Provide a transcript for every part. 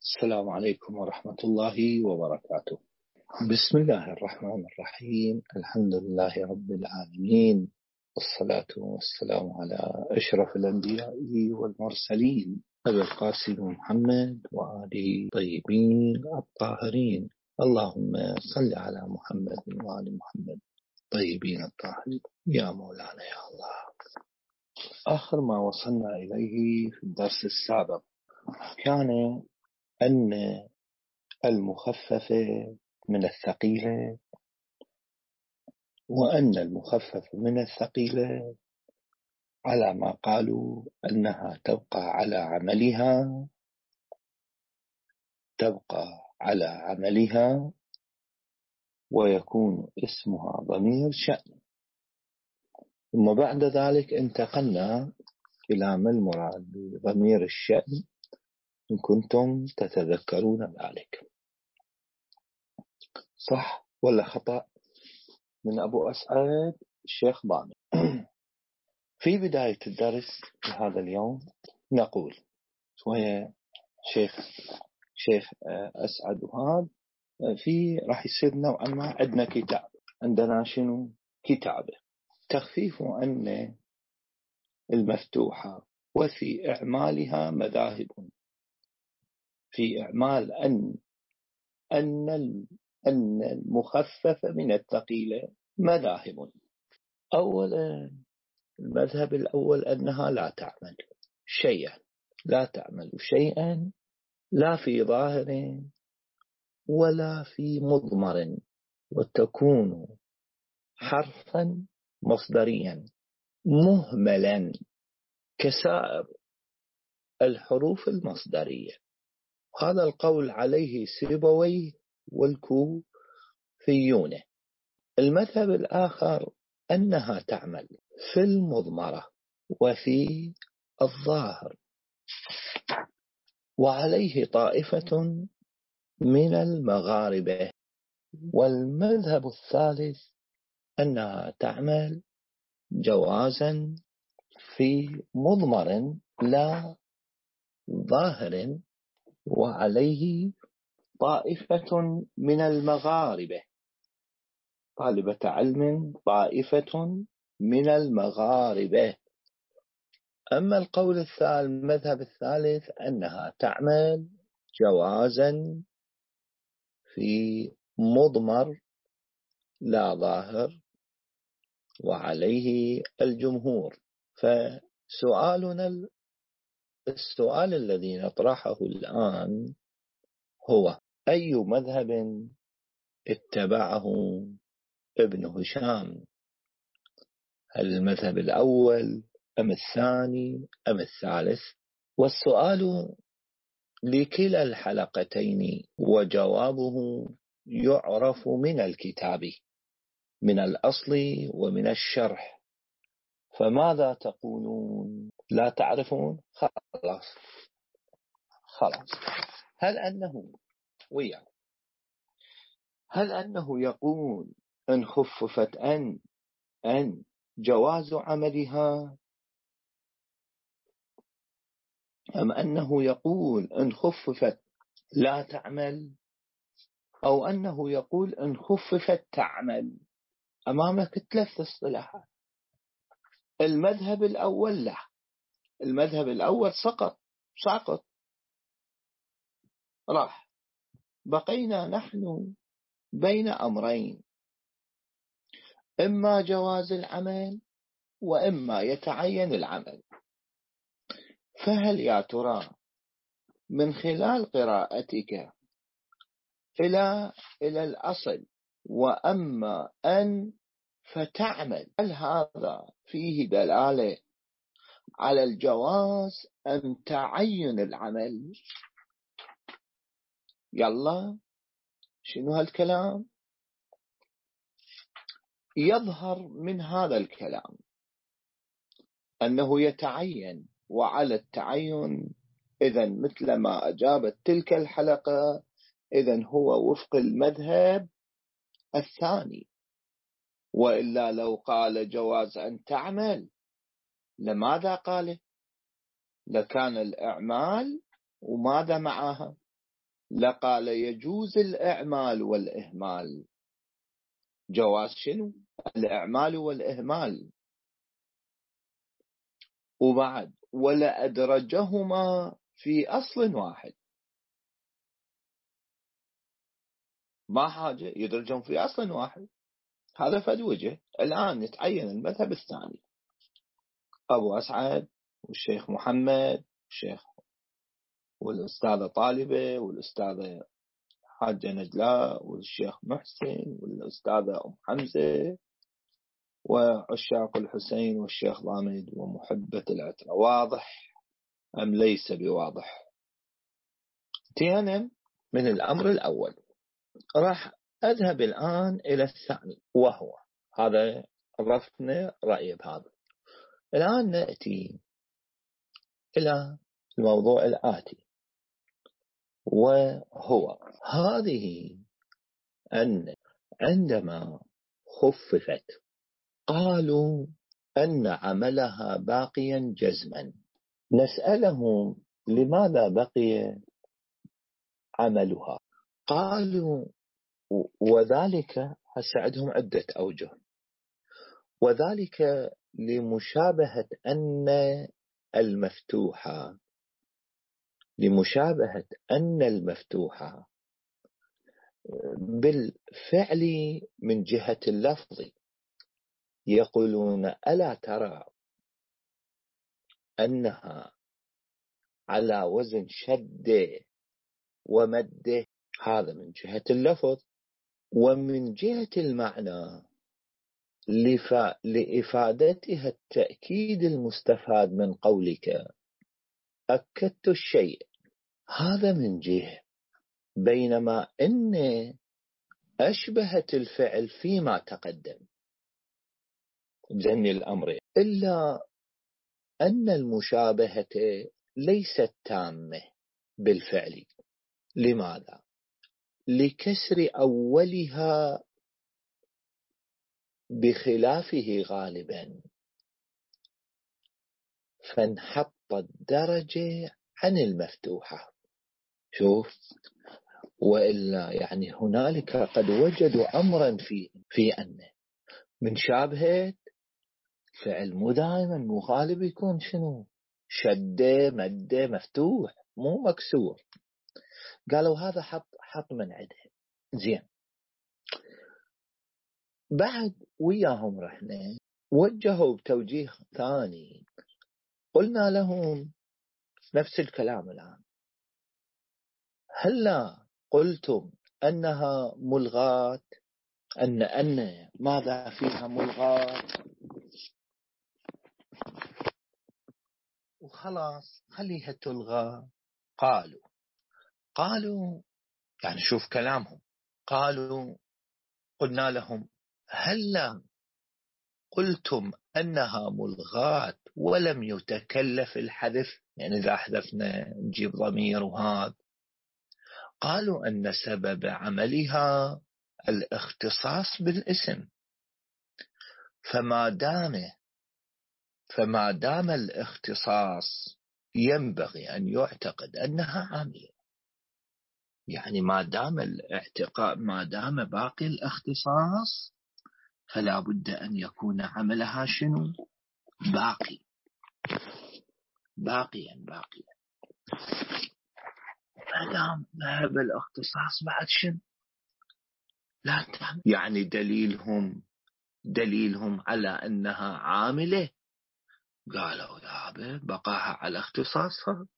السلام عليكم ورحمة الله وبركاته. بسم الله الرحمن الرحيم. الحمد لله رب العالمين، والصلاة والسلام على أشرف الأنبياء والمرسلين أبي القاسم محمد وآله الطيبين الطاهرين. اللهم صل على محمد وآل محمد الطيبين الطاهرين يا مولانا يا الله. آخر ما وصلنا إليه في الدرس السابق كان أن المخففة من الثقيلة، وأن المخفف من الثقيلة على ما قالوا أنها تبقى على عملها ويكون اسمها ضمير شأن. ثم بعد ذلك انتقلنا إلى ما المراد بضمير الشأن إن كنتم تتذكرون ذلك. صح ولا خطأ؟ من أبو أسعد الشيخ ضامن. في بداية الدرس هذا اليوم نقول شوية شيخ أسعد وهذا راح يصير نوعا ما عندنا كتاب، عندنا شنو كتابة تخفيف أن المفتوحة، وفي إعمالها مذاهب، في إعمال أن المخفف من الثقيلة مذاهب. أولا المذهب الأول أنها لا تعمل شيئا لا في ظاهر ولا في مضمر، وتكون حرفا مصدريا مهملا كسائر الحروف المصدرية. هذا القول عليه سيبويه والكوفيون. المذهب الآخر أنها تعمل في المضمرة وفي الظاهر، وعليه طائفة من المغاربة. والمذهب الثالث أنها تعمل جوازا في مضمر لا ظاهر، وعليه طائفة من المغاربة، طالبة علم طائفة من المغاربة. أما القول المذهب الثالث أنها تعمل جوازا في مضمر لا ظاهر، وعليه الجمهور. السؤال الذي نطرحه الآن هو: أي مذهب اتبعه ابن هشام؟ هل المذهب الأول أم الثاني أم الثالث؟ والسؤال لكلا الحلقتين، وجوابه يعرف من الكتاب، من الأصل ومن الشرح. فماذا تقولون؟ لا تعرفون؟ خلاص. هل أنه يقول إن خففت أن جواز عملها، أم أنه يقول إن خففت لا تعمل، أو أنه يقول إن خففت تعمل؟ أمامك 3 اصطلاحات. المذهب الأول لا، المذهب الأول سقط راح. بقينا نحن بين أمرين: إما جواز العمل وإما يتعين العمل. فهل يا ترى من خلال قراءتك إلى الأصل وأما أن فتعمل، هل هذا فيه دلالة على الجواز أم تعين العمل؟ يلا، شنو هالكلام؟ يظهر من هذا الكلام أنه يتعين، وعلى التعين إذن مثل ما أجابت تلك الحلقة، إذن هو وفق المذهب الثاني. وإلا لو قال جواز أن تعمل لماذا قاله؟ لكان الإعمال وماذا معها؟ لقال يجوز الإعمال والإهمال. جواز شنو؟ الإعمال والإهمال. وبعد ولا أدرجهما في أصل واحد، ما حاجة يدرجهم في أصل واحد. هذا فد وجه. الآن يتعين المذهب الثاني، أبو أسعد والشيخ محمد والشيخ والأستاذة طالبة والأستاذة حاجة نجلاء والشيخ محسن والأستاذة أم حمزة وعشاق الحسين والشيخ ضامد ومحبة العترة. واضح أم ليس بواضح؟ انتهينا من الأمر الأول، راح أذهب الآن إلى الثاني، وهو هذا عرفنا رأيي بهذا. الآن نأتي إلى الموضوع الآتي، وهو هذه أن عندما خففت قالوا أن عملها باقيا جزما. نسألهم لماذا بقي عملها؟ قالوا وذلك هسه عندهم عدة أوجه، وذلك لمشابهة أن المفتوحة بالفعل من جهة اللفظ. يقولون ألا ترى أنها على وزن شد ومد، هذا من جهة اللفظ. ومن جهة المعنى لإفادتها التأكيد المستفاد من قولك أكدت الشيء، هذا من جهة. بينما إن أشبهت الفعل فيما تقدم جن الأمر، إلا أن المشابهة ليست تامة بالفعل. لماذا؟ لكسر أولها بخلافه غالبا، فانحط الدرجة عن المفتوحة. شوف، وإلا يعني هنالك قد وجدوا أمرا في أن من شابهة فعل مو دائما مو غالب يكون شنو شدة مدة مفتوح مو مكسور. قالوا هذا حط من عندهم. زين، بعد وياهم رحنا وجهوا بتوجيه ثاني، قلنا لهم نفس الكلام الآن. هلا قلتم أنها ملغاة، أن ماذا فيها ملغاة وخلاص خليها تلغى. قالوا يعني شوف كلامهم، قلنا لهم هلا قلتم أنها ملغاة ولم يتكلف الحذف، يعني إذا حذفنا نجيب ضمير وهذا. قالوا أن سبب عملها الاختصاص بالاسم، فما دام الاختصاص ينبغي أن يعتقد أنها عاملة. يعني ما دام باقي الاختصاص فلا بد أن يكون عملها شنو؟ باقيا. ما دام ذهب الاختصاص بعد شنو؟ لا تعمل. يعني دليلهم على أنها عاملة، قالوا يا بقاها على اختصاصها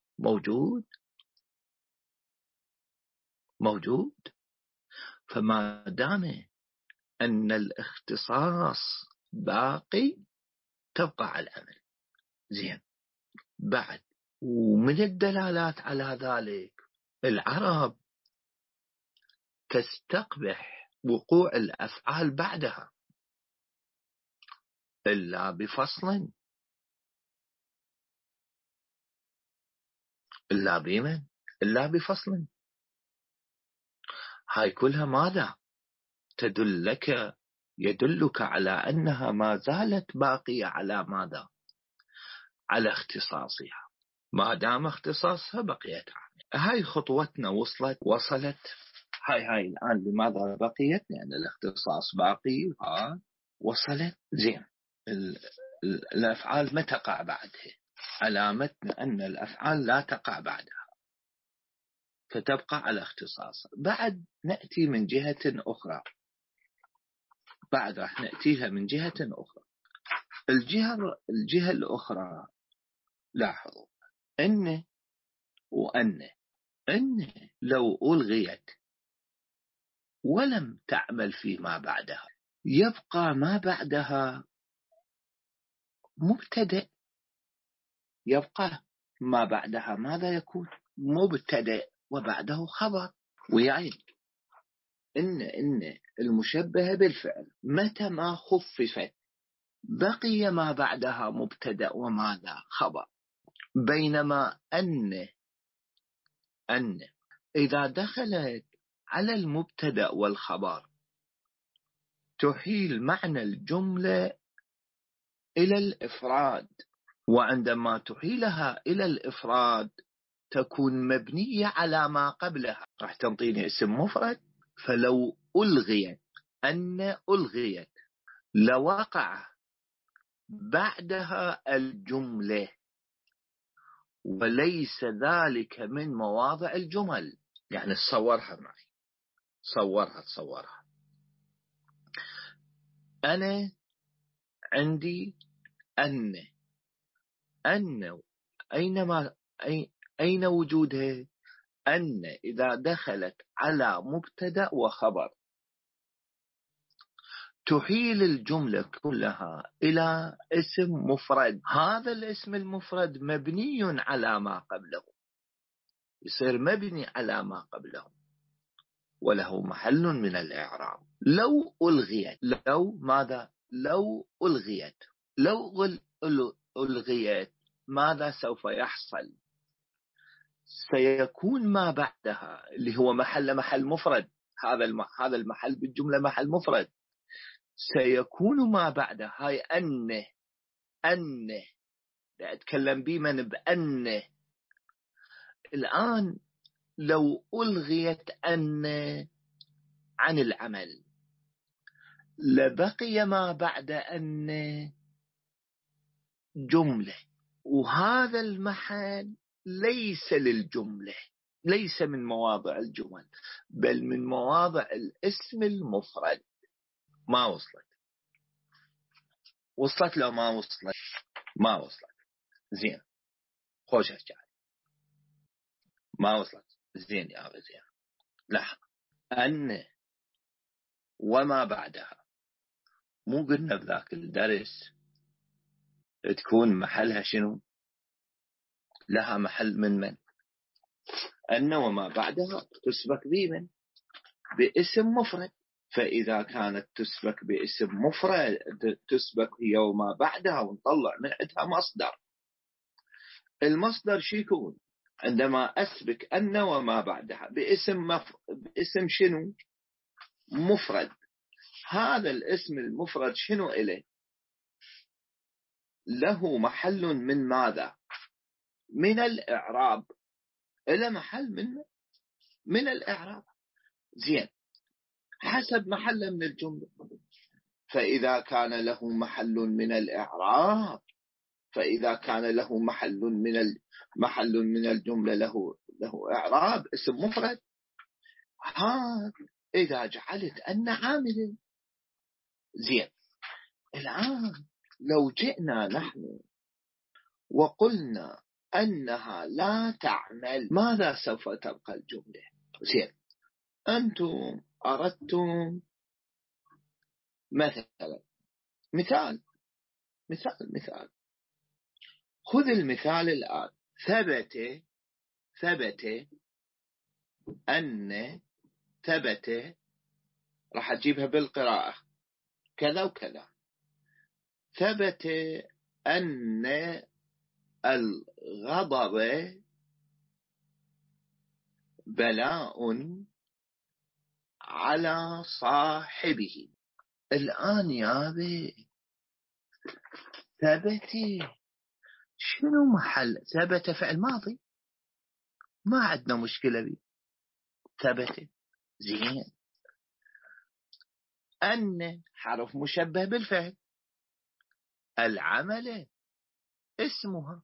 موجود. فما دام أن الاختصاص باقي تبقى على العمل. زين، بعد ومن الدلالات على ذلك العرب تستقبح وقوع الأفعال بعدها إلا بفصل، إلا بفصل. هاي كلها ماذا يدلك على أنها ما زالت باقية على ماذا؟ على اختصاصها. ما دام اختصاصها بقيت عاملة. هاي خطوتنا وصلت. هاي الآن لماذا بقيت؟ لأن الاختصاص باقي وصلت. زين. الأفعال ما تقع بعدها، علامتنا أن الأفعال لا تقع بعدها فتبقى على اختصاص. بعد نأتي من جهة أخرى، بعد راح نأتيها من جهة أخرى. الجهة الأخرى، لاحظوا أن لو ألغيت ولم تعمل فيما بعدها يبقى ما بعدها مبتدأ. يبقى ما بعدها ماذا يكون؟ مبتدأ وبعده خبر. ويعني إن المشبهة بالفعل متى ما خففت بقي ما بعدها مبتدأ وماذا خبر. بينما أن إذا دخلت على المبتدأ والخبر تحيل معنى الجملة إلى الإفراد، وعندما تحيلها إلى الإفراد تكون مبنية على ما قبلها. راح تنطيني اسم مفرد، فلو ألغيت ألغيت لوقع بعدها الجملة، وليس ذلك من مواضع الجمل. يعني تصورها معي، تصورها. أنا عندي أن أين وجودها؟ أن إذا دخلت على مبتدأ وخبر تحيل الجملة كلها إلى اسم مفرد. هذا الاسم المفرد مبني على ما قبله، يصير مبني على ما قبله وله محل من الإعراب. لو ألغيت، لو ألغيت ماذا سوف يحصل؟ سيكون ما بعدها اللي هو محل مفرد، هذا المحل بالجملة محل مفرد، سيكون ما بعدها هاي أن أتكلم بمن بأن. الآن لو ألغيت أن عن العمل لبقي ما بعد أن جملة، وهذا المحل ليس للجملة، ليس من مواضع الجمل بل من مواضع الاسم المفرد. ما وصلت لو ما وصلت زين. خوش أشجار ما وصلت زين يا أبو زين. لا، أن وما بعدها مو قلنا بذاك الدرس تكون محلها شنو؟ لها محل من أن وما بعدها تسبك بمن؟ باسم مفرد. فإذا كانت تسبك باسم مفرد تسبك هي وما بعدها ونطلع من عندها مصدر. المصدر شو يكون؟ عندما أسبك أن وما بعدها باسم شنو؟ مفرد. هذا الاسم المفرد شنو إليه؟ له محل من ماذا؟ من الإعراب. إلى محل من الإعراب. زين، حسب محل من الجملة. فإذا كان له محل من الإعراب، فإذا كان له محل من الجملة له إعراب اسم مفرد. إذا جعلت أن عامل. زين، الآن لو جئنا نحن وقلنا أنها لا تعمل ماذا سوف تبقى الجملة؟ زين، أنتم أردتم مثلا مثال. خذ المثال الآن. ثبت أن راح أجيبها بالقراءة كذا وكذا. ثبت أن الغضب بلاء على صاحبه. الآن يا بي ثبت شنو محل ثبت فعل ماضي؟ ما عندنا مشكلة به، ثبت. زين. أن حرف مشبه بالفعل، العمل اسمها،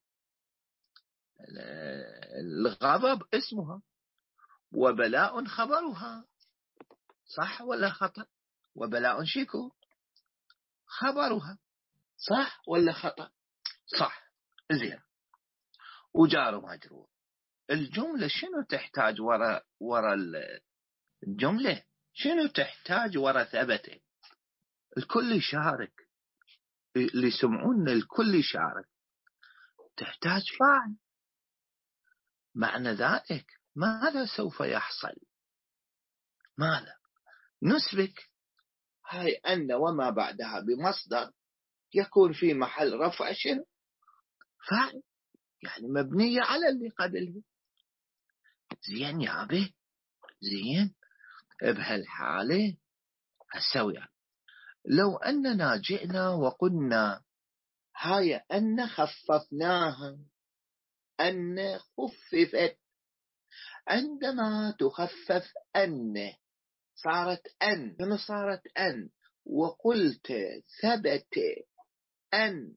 الغضب اسمها، وبلاء خبرها. صح ولا خطأ؟ وبلاء شكو خبرها. صح ولا خطأ؟ صح. زين. وجار مجرور. الجملة شنو تحتاج ورا الجملة؟ شنو تحتاج ورا ثبت؟ الكل يشارك، اللي يسمعون الكل يشارك. تحتاج فاعل. معنى ذلك ماذا سوف يحصل؟ ماذا؟ نسبك هاي أن وما بعدها بمصدر يكون في محل رفع شنو؟ فاعل، يعني مبنية على اللي قبله. زين يا أبي. زين. بهالحالة هسوي يعني. لو أننا جئنا وقلنا هاي أن خففناها، أن خففت، عندما تخفف أن صارت أن. شنو صارت أن؟ وقلت ثبت أن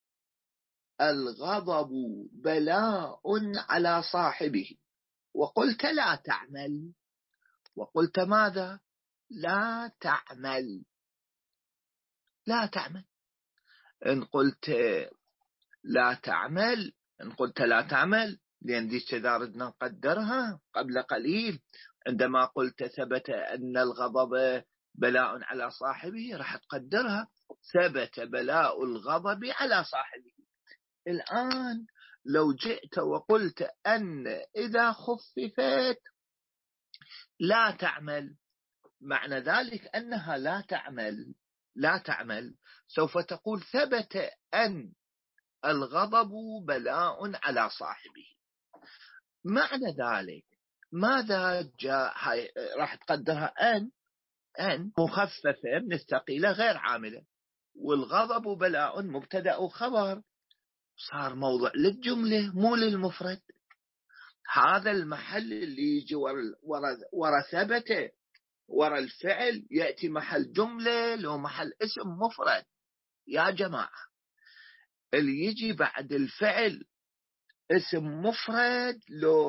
الغضب بلاء على صاحبه، وقلت لا تعمل. وقلت ماذا؟ لا تعمل. لا تعمل. إن قلت لا تعمل، إن قلت لا تعمل، لأن دي إذا ردنا نقدرها قبل قليل، عندما قلت ثبت أن الغضب بلاء على صاحبه راح تقدرها ثبت بلاء الغضب على صاحبه. الآن لو جئت وقلت أن إذا خففت لا تعمل، معنى ذلك أنها لا تعمل. لا تعمل. سوف تقول ثبت أن الغضب بلاء على صاحبه. معنى ذلك ماذا جاء؟ راح تقدرها أن مخففة من الثقيلة غير عاملة، والغضب بلاء مبتدأ وخبر، صار موضع للجملة مو للمفرد. هذا المحل اللي يجي ورا ثبت، ورا الفعل يأتي محل جملة لو محل اسم مفرد. يا جماعة اللي يجي بعد الفعل اسم مفرد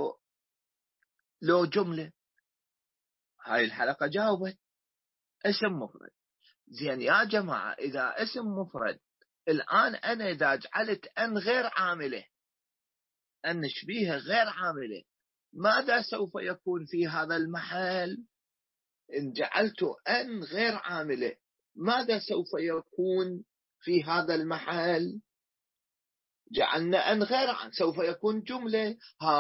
لو جملة. هاي الحلقة جاوبت اسم مفرد. زين يا جماعة، إذا اسم مفرد الآن أنا إذا جعلت أن غير عاملة، أن شبيهة غير عاملة، ماذا سوف يكون في هذا المحل؟ إن جعلت أن غير عاملة ماذا سوف يكون في هذا المحل؟ جعلنا أن غير عاملة سوف يكون جملة.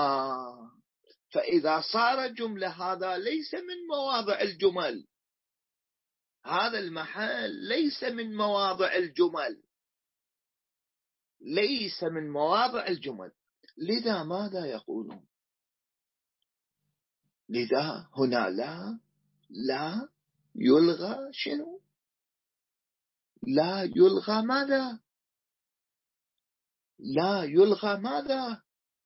فإذا صار جملة هذا ليس من مواضع الجمل. هذا المحل ليس من مواضع الجمل، ليس من مواضع الجمل. لذا ماذا يقولون؟ لذا هنا لا يلغى شنو؟ لا يلغى ماذا؟ لا يلغى ماذا؟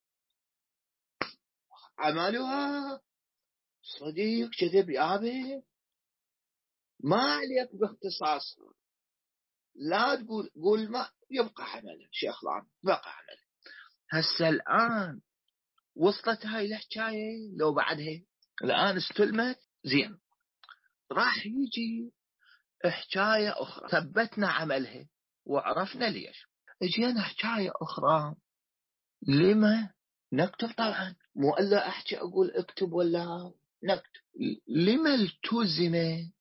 عملها. صديق كذب يا أبي، ما عليك باختصاص. لا قول ما يبقى عمل شيخ لعب، بقى عمل. هسه الآن وصلت هاي الحكاية لو بعدها الآن استلمت. زين. راح يجي حكاية أخرى ثبتنا عملها وعرفنا ليش. اجينا حكاية أخرى. لما نكتب؟ طبعا مو إلا أحكي أقول اكتب ولا نكتب. لما التزم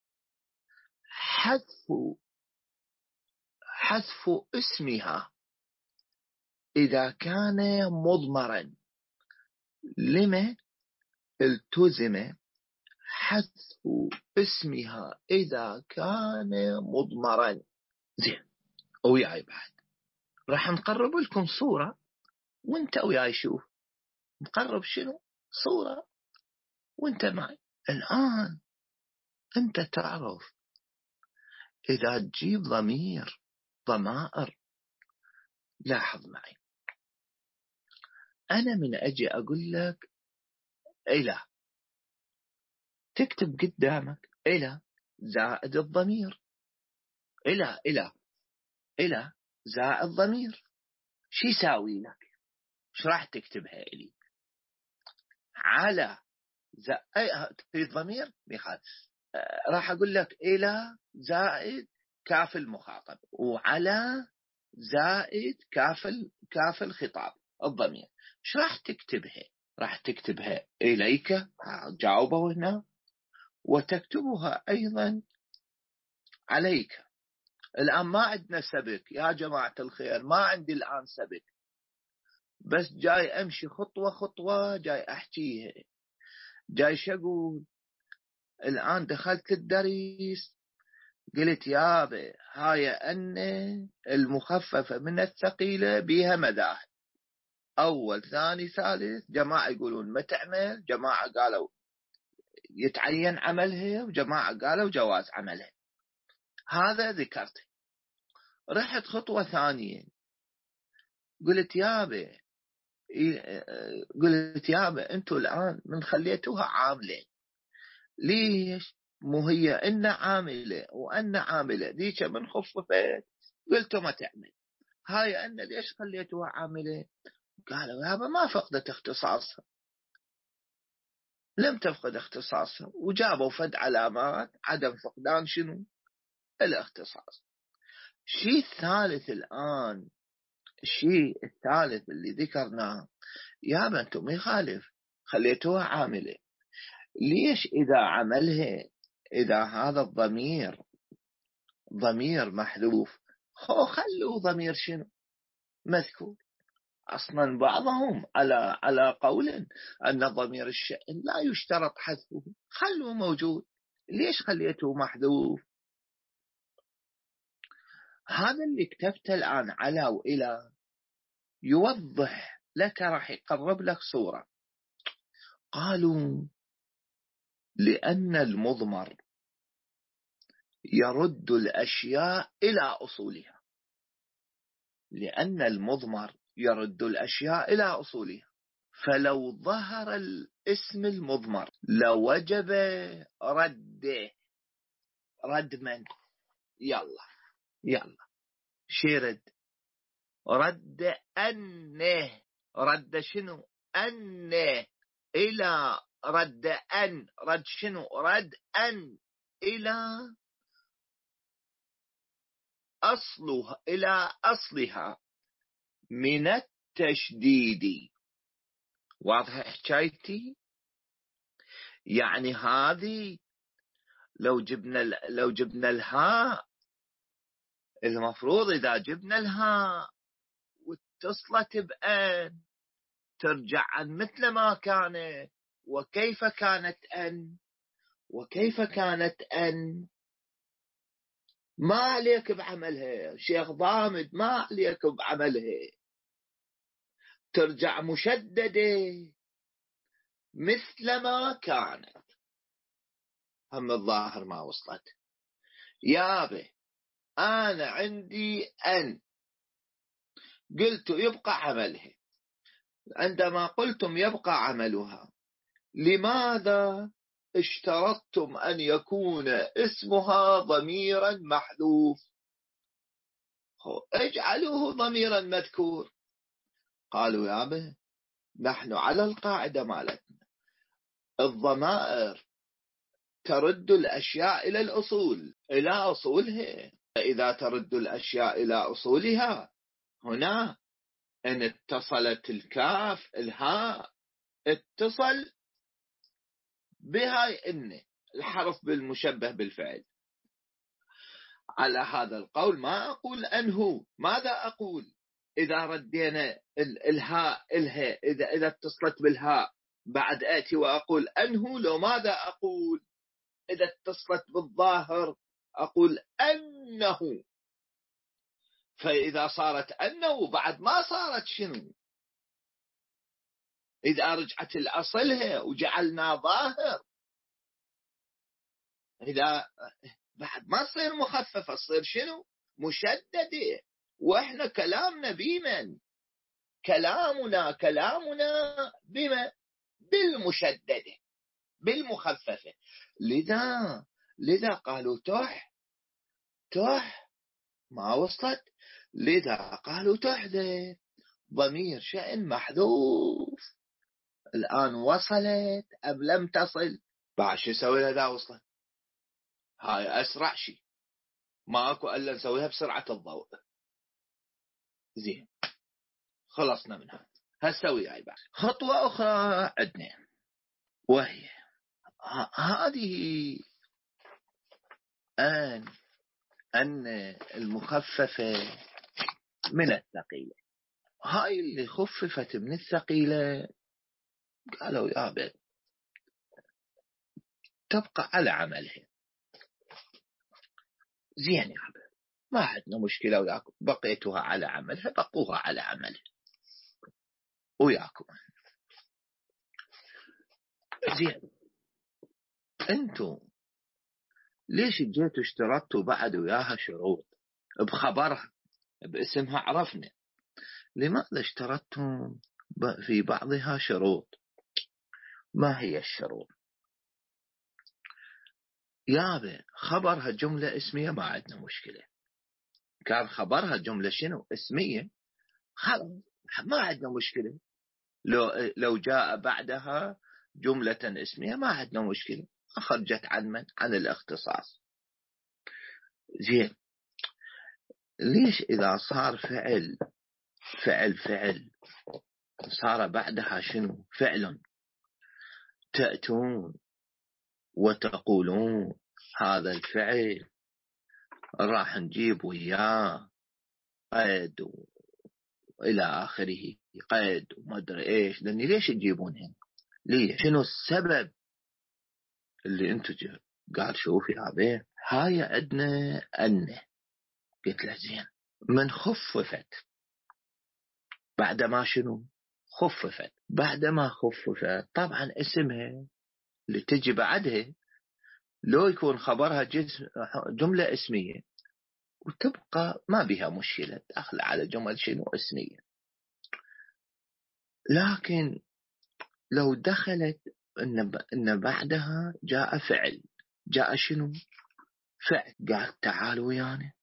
حذف اسمها إذا كان مضمرا؟ لما التزم حذف اسمها إذا كان مضمرا؟ زين. وياي بعد راح نقرب لكم صورة، وانت وياي شوف نقرب شنو صورة وانت معي. الآن انت تعرف إذا تجيب ضمائر، لاحظ معي، أنا من أجي أقول لك إلى، تكتب قدامك إلى زائد الضمير، إلى زائد ضمير، شو يساوي لك؟ ايش راح تكتبها إلي؟ على في الضمير راح أقول لك إلى زائد كاف المخاطب، وعلى زائد كاف الخطاب الضمير. ايش راح تكتبها؟ راح تكتبها إليك، جاوبه هنا، وتكتبها أيضا عليك. الآن ما عندنا سبك يا جماعة الخير، ما عندي الآن سبك، بس جاي أمشي خطوة خطوة، جاي أحكيها، جاي شقول. الآن دخلت الدرس، قلت يابا هاي أن المخففة من الثقيلة بها مذاهب، أول ثاني ثالث، جماعة يقولون ما تعمل، جماعة قالوا يتعين عملها، وجماعة قالوا جواز عملها. هذا ذكرته. رحت خطوة ثانية، قلت يابا أنتوا الآن من خليتوها عاملة، ليش؟ مو هي إن عاملة وأن عاملة، ذيك من خففت قلتوا ما تعمل، هاي أن ليش خليتوها عاملة؟ قالوا يابا ما فقدت اختصاصها، لم تفقد اختصاصها، وجابوا فد علامات عدم فقدان شنو؟ الاختصاص. الشيء الثالث الآن، الشيء الثالث اللي ذكرناه، يابا أنتم ما يخالف خليتوها عاملة، ليش إذا عملها، إذا هذا الضمير ضمير محذوف، خلوا ضمير شنو؟ مذكور. أصلا بعضهم على قول أن ضمير الشأن لا يشترط حذفه، خلوه موجود، ليش خليته محذوف؟ هذا اللي كتبته الآن على وإلى يوضح لك، راح يقرب لك صورة. قالوا لأن المضمر يرد الأشياء إلى أصولها، لأن المضمر يرد الأشياء إلى أصولها، فلو ظهر الاسم المضمر لوجب رده. رد من؟ يلا شيرد رد أنه، رد شنو؟ أنه إلى، رد أن، رد شنو؟ رد أن إلى أصلها، إلى أصلها من التشديد. واضحة حكايتي؟ يعني هذه لو جبنا الهاء، المفروض إذا جبنا الهاء واتصلت بأن ترجع عن مثل ما كانت. وكيف كانت أن؟ وكيف كانت أن؟ ما عليك بعملها شيخ ضامد، ما عليك بعملها، ترجع مشددة مثل ما كانت. هم الظاهر ما وصلت. يابا أنا عندي أن، قلت يبقى عملها، عندما قلتم يبقى عملها، لماذا اشترطتم أن يكون اسمها ضميرا محذوف؟ اجعلوه ضميرا مذكور. قالوا يابا نحن على القاعدة مالتنا الضمائر ترد الأشياء إلى الأصول، إلى أصولها، إذا ترد الأشياء إلى أصولها، هنا إن اتصلت الكاف الهاء اتصل بهاي إن الحرف بالمشبه بالفعل. على هذا القول ما أقول أنه، ماذا أقول؟ إذا ردينا الهاء إذا اتصلت بالهاء بعد آتي وأقول أنه، لو ماذا أقول؟ إذا اتصلت بالظاهر أقول أنه، فإذا صارت أنه بعد ما صارت شنو؟ إذا رجعت الأصلها وجعلنا ظاهر، إذا بعد ما تصير مخففة تصير شنو؟ مشددة. وإحنا كلامنا بمن؟ كلامنا بما بالمشددة بالمخففة. لذا قالوا تح ما وصلت، لذا قالوا تحذف ضمير شأن محذوف. الآن وصلت أم لم تصل؟ باش نسوي لها إذا وصلت؟ هاي أسرع شيء، ماكو إلا نسويها بسرعة الضوء. زين خلصنا منها. هسوي هاي بعد خطوة أخرى عندنا، وهي هذه أن المخففة من الثقيلة. هاي اللي خففت من الثقيلة قالوا يا بنت تبقى على عملها. زين يا حبيبي ما عندنا مشكلة وياكم، بقيتوها على عملها بقوها على عملها وياكم. زين انتم ليش جيتوا اشترطتوا بعد وياها شروط بخبرها باسمها؟ عرفنا لماذا اشترطتم في بعضها شروط؟ ما هي الشروط؟ يابا خبرها جملة اسمية ما عندنا مشكلة، كان خبرها جملة شنو اسمية خلاص ما عندنا مشكلة. لو جاء بعدها جملة اسمية ما عندنا مشكلة، خرجت عن من؟ عن الاختصاص. زين ليش إذا صار فعل صار بعدها شنو؟ فعل، تأتون وتقولون هذا الفعل راح نجيب وياه قيد إلى آخره، قيد وما أدري إيش، لأني ليش تجيبونهن؟ ليه؟ شنو السبب اللي أنتم قال شوفي هاي عندنا قلت له زين من خففت بعدما شنو؟ خففت بعدما خففت طبعا اسمها اللي تجي بعدها لو يكون خبرها جملة اسمية وتبقى ما بها مشكلة داخل على جمل شنو اسمية. لكن لو دخلت إن بعدها جاء فعل، جاء شنو؟ فعل، قال تعالوا ويانا،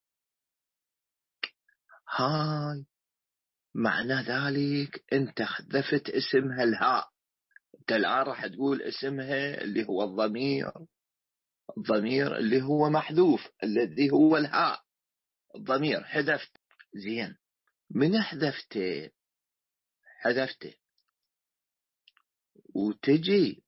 هاي معنى ذلك انت حذفت اسمها الهاء. انت الآن راح تقول اسمها اللي هو الضمير اللي هو محذوف الذي هو الهاء، الضمير حذفت. زين من حذفته وتجي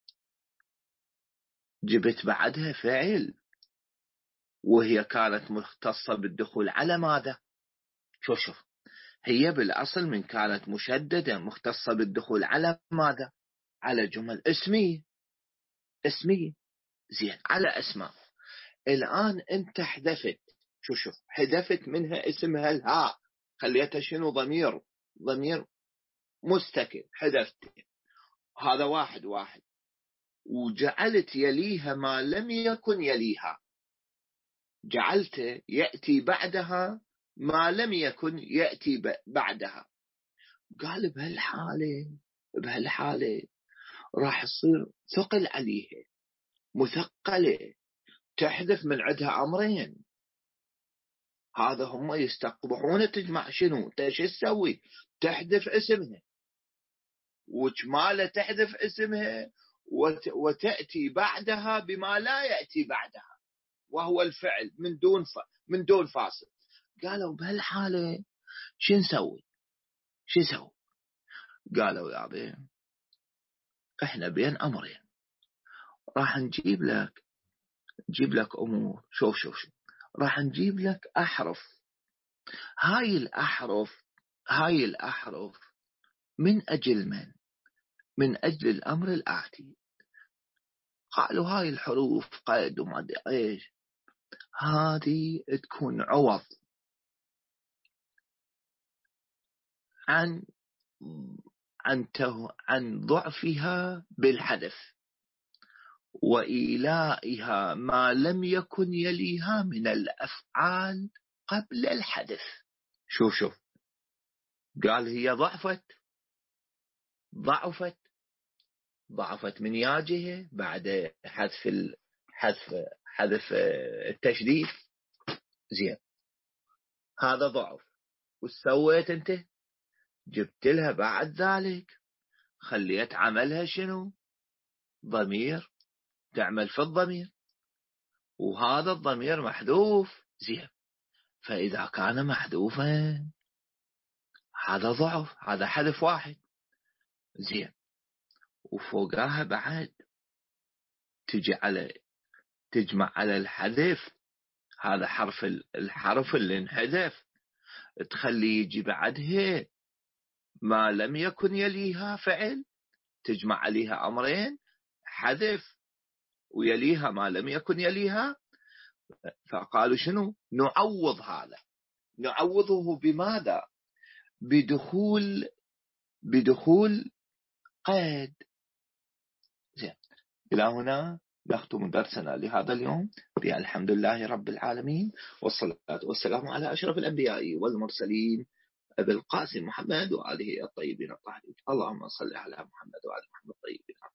جبت بعدها فعل وهي كانت مختصة بالدخول على ماذا؟ شوف هي بالأصل من كانت مشددة مختصة بالدخول على ماذا؟ على جمل اسمية. زين على أسماء. الآن أنت حذفت شوف حذفت منها اسمها الهاء، خليتها شنو؟ ضمير مستقل، حذفت هذا واحد وجعلت يليها ما لم يكن يليها، جعلت يأتي بعدها ما لم يكن يأتي بعدها. قال بهالحالة راح يصير ثقل عليها، مثقلة، تحذف من عندها أمرين. هذا هم يستقبحون تجمع شنو؟ شو تسوي؟ تحذف اسمها، وجمالة تحذف اسمها وتأتي بعدها بما لا يأتي بعدها وهو الفعل من دون فاصل. قالوا بهالحالة شو نسوي؟ قالوا يا بيه احنا بين امرين، راح نجيب لك امور. شوف راح نجيب لك احرف. هاي الاحرف من اجل من اجل الامر الاتي. قالوا هاي الحروف قيد وما ادري ايش، هذه تكون عوض عن ضعفها بالحذف وإيلائها ما لم يكن يليها من الأفعال قبل الحذف. شوف قال هي ضعفت من ياجه بعد حذف التشديد. زين، هذا ضعف. وش سويت انت؟ جبت لها بعد ذلك خليت عملها شنو؟ ضمير، تعمل في الضمير، وهذا الضمير محذوف. زين، فإذا كان محذوفا هذا ضعف، هذا حذف واحد. زين، وفوقها بعد تجمع على الحذف، هذا الحرف اللي انحذف، تخلي يجي بعدها ما لم يكن يليها فعل، تجمع عليها أمرين، حذف ويليها ما لم يكن يليها. فقالوا شنو؟ نعوض هذا، نعوضه بماذا؟ بدخول قيد. زين، إلى هنا نختم درسنا لهذا اليوم بالحمد لله رب العالمين، والصلاة والسلام على أشرف الأنبياء والمرسلين أبي القاسم محمد وآله الطيبين الطاهرين. اللهم صل على محمد وعلى محمد الطيبين.